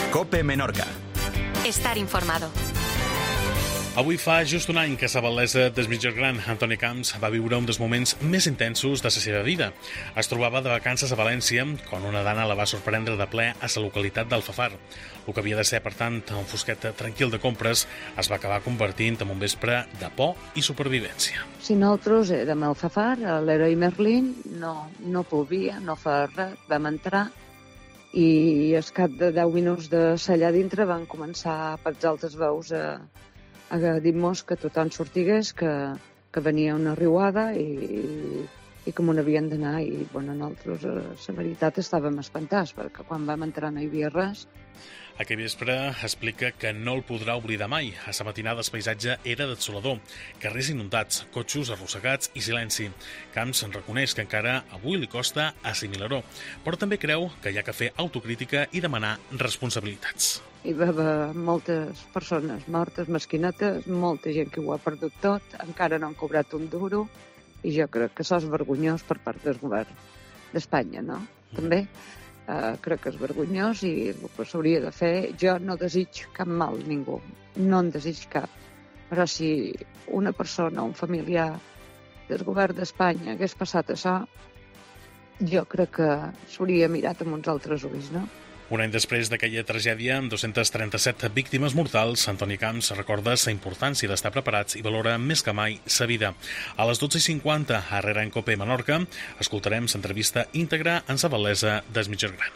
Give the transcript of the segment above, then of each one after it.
COPE Menorca. Estar informado. Avui fa just un any que l'abalesa des Mitjans Gran, Antoni Camps, va viure un dels moments més intensos de la seva vida. Es trobava de vacances a València quan una dana la va sorprendre de ple a la localitat d'Alfafar. El que havia de ser, per tant, un fosquet tranquil de compres es va acabar convertint en un vespre de por i supervivència. Si nosaltres érem a Alfafar, a l'Heroi Merlin, no plovia, no feia res, vam entrar i al cap de 10 minuts de ser allà dintre van començar per altes veus a dir-nos que tothom sortigués, que venia una riuada i com on havien d'anar. I nosaltres, la veritat, estàvem espantats, perquè quan vam entrar no hi havia res. Aquell vespre explica que no el podrà oblidar mai. A la matinada el paisatge era desolador, carrers inundats, cotxos arrossegats i silenci. Camps en reconeix que encara avui li costa assimilar-ho, però també creu que hi ha que fer autocrítica i demanar responsabilitats. Hi va haver moltes persones mortes, mesquinetes, molta gent que ho ha perdut tot, encara no han cobrat un duro, i jo crec que això és vergonyós per part del govern d'Espanya, no? També. Crec que és vergonyós i el que s'hauria de fer, jo no desig cap mal a ningú, no en desig cap, però si una persona, un familiar del govern d'Espanya hagués passat això, jo crec que s'hauria mirat amb uns altres ulls, no? Un any després d'aquella tragèdia, amb 237 víctimes mortals, Antoni Camps recorda la importància d'estar preparats i valora més que mai sa vida. A les 12:50, a Herrera en COPE Menorca, escoltarem l'entrevista íntegra en la Valdesa des Mitjans Gran.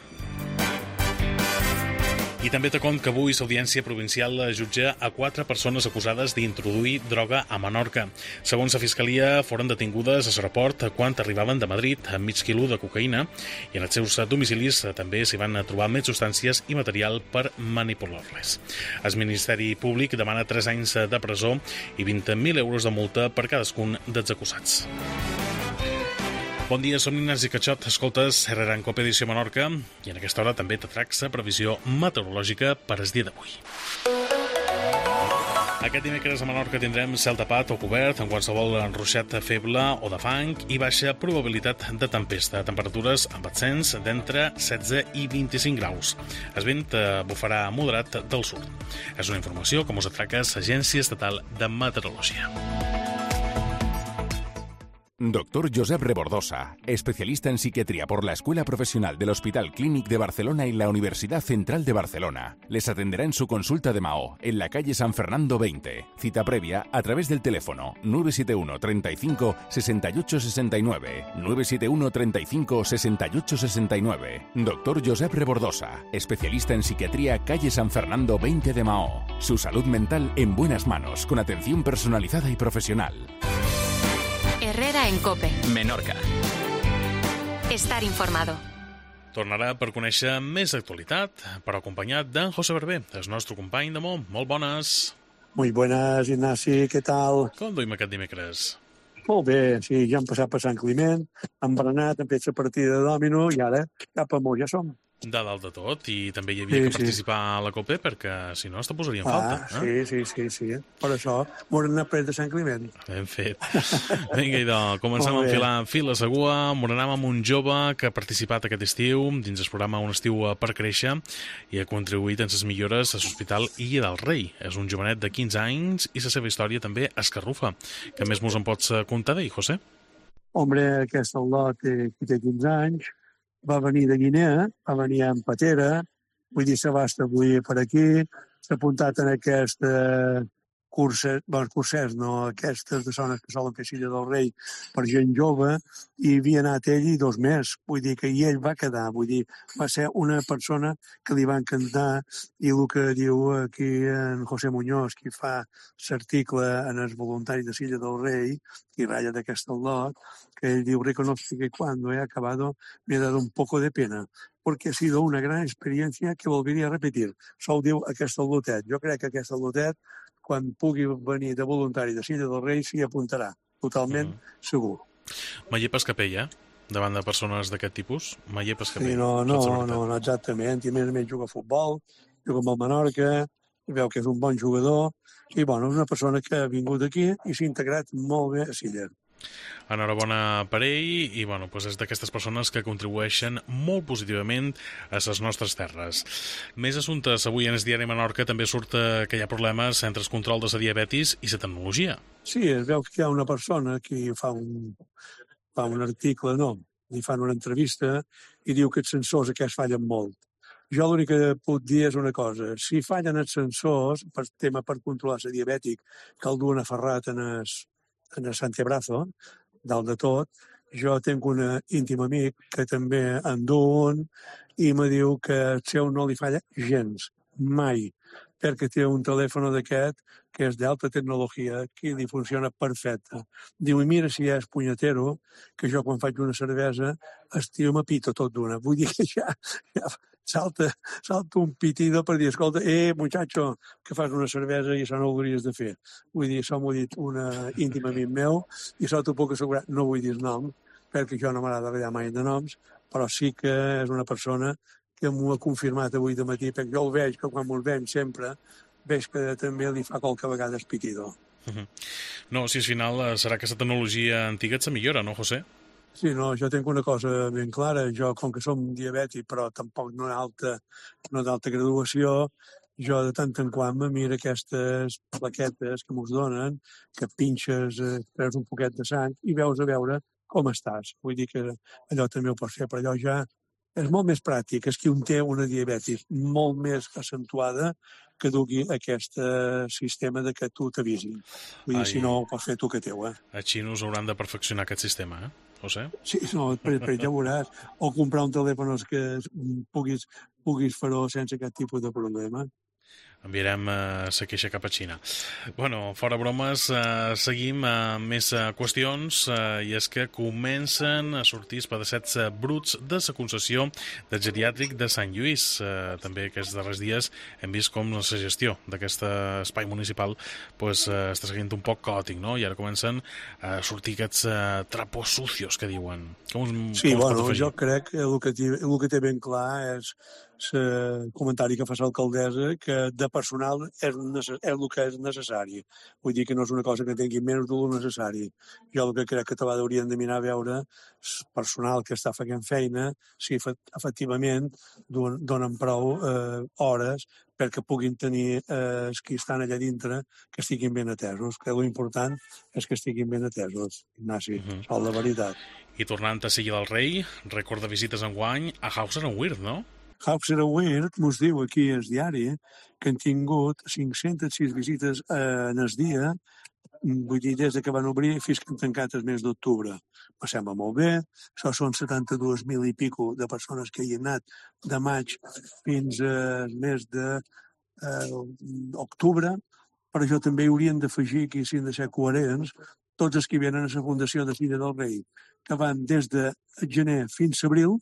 I també te cont que avui l'Audiència Provincial jutja a 4 persones acusades d'introduir droga a Menorca. Segons la Fiscalia, foren detingudes a l'aeroport quan arribaven de Madrid amb mig quilo de cocaïna i en els seus domicilis també s'hi van trobar més substàncies i material per manipular-les. El Ministeri Públic demana 3 anys de presó i 20.000 euros de multa per cadascun dels acusats. Bon dia, som Ignasi Cachot, escoltes Herrera en COPE edició Menorca i en aquesta hora també t'atrac la previsió meteorològica per al dia d'avui. Aquest dimecres a Menorca tindrem cel tapat o cobert amb qualsevol ruixat feble o de fang i baixa probabilitat de tempesta. Temperatures amb ascens d'entre 16 i 25 graus. El vent bufarà moderat del sud. És una informació que us atraca l'Agència Estatal de Meteorologia. Doctor Josep Rebordosa, especialista en psiquiatría por la Escuela Profesional del Hospital Clínic de Barcelona y la Universidad Central de Barcelona. Les atenderá en su consulta de Mahó, en la calle San Fernando 20. Cita previa a través del teléfono 971 35 68 69. 971 35 68 69. Doctor Josep Rebordosa, especialista en psiquiatría, calle San Fernando 20 de Mahó. Su salud mental en buenas manos, con atención personalizada y profesional. Herrera en COPE Menorca. Estar informado. Tornarà per conèixer més actualitat, però acompanyat d'en José Barber, el nostre company de Molt bones. Muy buenas, Ignasi, què tal? Com duim aquest dimecres? Molt bé, sí, ja hem passat per Sant Climent, hem berenat, hem fet la partida de dòmino i ara cap a Mó ja som. De dalt de tot, i també hi havia que participar a la COPE perquè si no te posaria en falta. Sí. Per això m'ho hem anat pres de Sant Climent. Ben fet. Vinga, idò, comencem a enfilar fil a segua. M'ho anàvem amb un jove que ha participat aquest estiu dins el programa Un estiu per créixer i ha contribuït en les millores a l'Hospital Illa del Rei. És un jovenet de 15 anys i la seva història també escarrufa. Què més mos en pots contar d'ell, José? Hombre, aquest soldà que té 15 anys va venir de Guinea, va venir en patera, vull dir, se va establir per aquí, s'ha apuntat en aquesta cursers, no aquestes de zones que solen fer Silla del Rei per gent jove, i havia anat ell i 2 mesos, vull dir que ell va quedar, vull dir, va ser una persona que li va encantar, i el que diu aquí en José Muñoz, qui fa l'article en els voluntaris de Silla del Rei, y raya de aquest lot, que él diu, reconozco que cuando he acabado me ha dado un poco de pena, porque ha sido una gran experiencia que volvería a repetir. Això ho diu aquest lotet. Jo crec que aquest lotet, quan pugui venir de voluntari de Silla del Rei, s'hi apuntarà, totalment segur. Mallepes capella, davant de persones d'aquest tipus? Mallepes capella. Sí, no, exactament. I a més juga a futbol, juga amb el Menorca, veu que és un bon jugador, i bueno, és una persona que ha vingut aquí i s'ha integrat molt bé a Silla. Enhorabona per ell i bueno, doncs és d'aquestes persones que contribueixen molt positivament a les nostres terres. Més assumptes, avui en el diari Menorca també surt que hi ha problemes entre el control de la diabetis i la tecnologia. Sí, es veu que hi ha una persona que fa un article, li fan una entrevista i diu que els sensors aquests fallen molt. Jo l'únic que puc dir és una cosa, si fallen els sensors, per controlar la diabètic, cal dur un aferrat en el antebrazo, dalt de tot. Jo tinc un íntim amic que també en du un i me diu que el seu no li falla gens, mai, perquè té un telèfon d'aquest que és d'alta tecnologia, que li funciona perfecte. Diu, i mira si és punyetero, que jo quan faig una cervesa, tio m'apito tot d'una. Vull dir que ja salta un pitido per dir, escolta, muchacho, que fas una cervesa i això no ho hauries de fer. Vull dir, això m'ho ha dit un íntim amic meu i això t'ho puc assegurar, no vull dir el nom, perquè jo no m'agrada ballar mai de noms, però sí que és una persona que m'ho ha confirmat avui de matí, perquè jo el veig, que quan me'l veig sempre, veig que també li fa qualque vegada el pitido. No, si al final serà que la tecnologia antiga se millora, no, José? Sí, no, jo tinc una cosa ben clara. Jo, com que som diabètic, però tampoc no d'alta graduació, jo de tant en quant me miro aquestes plaquetes que mos donen, que pinxes, treus un poquet de sang i veus a veure com estàs. Vull dir que allò també ho pots fer, però allò ja és molt més pràctic. És que un té una diabetis molt més accentuada que dugui aquest sistema de que tu t'avisin. Vull dir, si no, ho pots fer tu que teu, Els xinos hauran de perfeccionar aquest sistema, José? Sí, no, però ja veuràs. O comprar un telèfon que puguis fer-ho sense aquest tipus de problema. Enviarem la queixa cap a Xina. Bueno, fora bromes, seguim amb més qüestions i és que comencen a sortir els pedaçets bruts de la concessió del geriàtric de Sant Lluís. També aquests darrers dies hem vist com la gestió d'aquest espai municipal està seguint un poc caòtic, no? I ara comencen a sortir aquests trapos sucios que diuen. Sí, bueno, jo crec que el que té ben clar és el comentari que fa l'alcaldessa, que de personal és el que és necessari. Vull dir que no és una cosa que tingui menys del necessari. Jo el que crec que també haurien de mirar a veure el personal que està fent feina, si efectivament donen prou hores perquè puguin tenir els que estan allà dintre que estiguin ben atesos, que l'important és que estiguin ben atesos, Ignasi, sol de veritat. I tornant a Silla del Rei, rècord de visites enguany a Hauser & Wirth, no? Hauser & Wirth mos diu aquí al diari que han tingut 506 visites en el dia, vull dir, des que van obrir fins que han tancat el mes d'octubre. Me sembla molt bé, això són 72.000 i pico de persones que hi han anat de maig fins al mes d'octubre, però jo també haurien d'afegir que si han de ser coherents tots els que venen a la Fundació de Silla del Rei, que van des de gener fins a abril,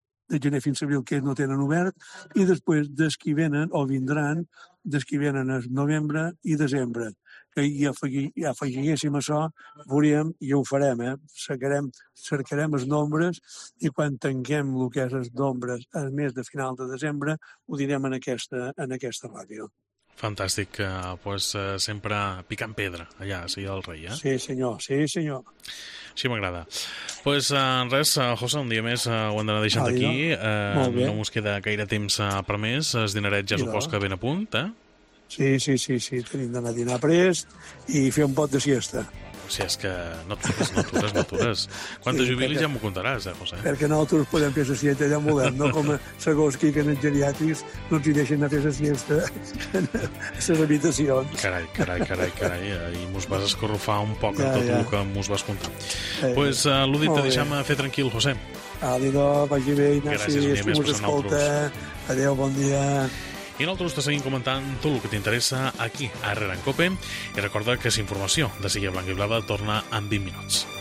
que no tenen obert, i després des que venen, o vindran, des que venen el novembre i desembre. Que hi afegíssim això, veuríem, i ho farem, cercarem els nombres, i quan tanquem el que és els nombres al mes de final de desembre, ho direm en aquesta ràdio. Fantàstic, sempre picant pedra allà a Silla del Rei, Sí, senyor, sí, senyor. Així m'agrada. Res, José, un dia més ho hem d'anar deixant aquí. No ens queda gaire temps per més. El dineret ja supos que ben a punt, Sí, tenim d'anar a dinar prest i fer un pot de siesta. O sigui, és que no atures. Quan te jubilis ja m'ho contaràs, José? Perquè nosaltres podem fer la siesta allà on volem, no com segons qui que en els geriàtrics no ens hi deixen a fer la siesta en les habitacions. Carai. I mos vas escorrufar un poc amb tot el que mos vas contar. Pues, l'Udit, te deixem fer tranquil, José. Àlido, vagi bé, Ignasi, gràcies, que mos escolta. Adéu, bon dia. I nosaltres te seguim comentant tot el que t'interessa aquí a Herrera en Cope i recorda que la informació de Silla Blanca i Blava torna en 20 minuts.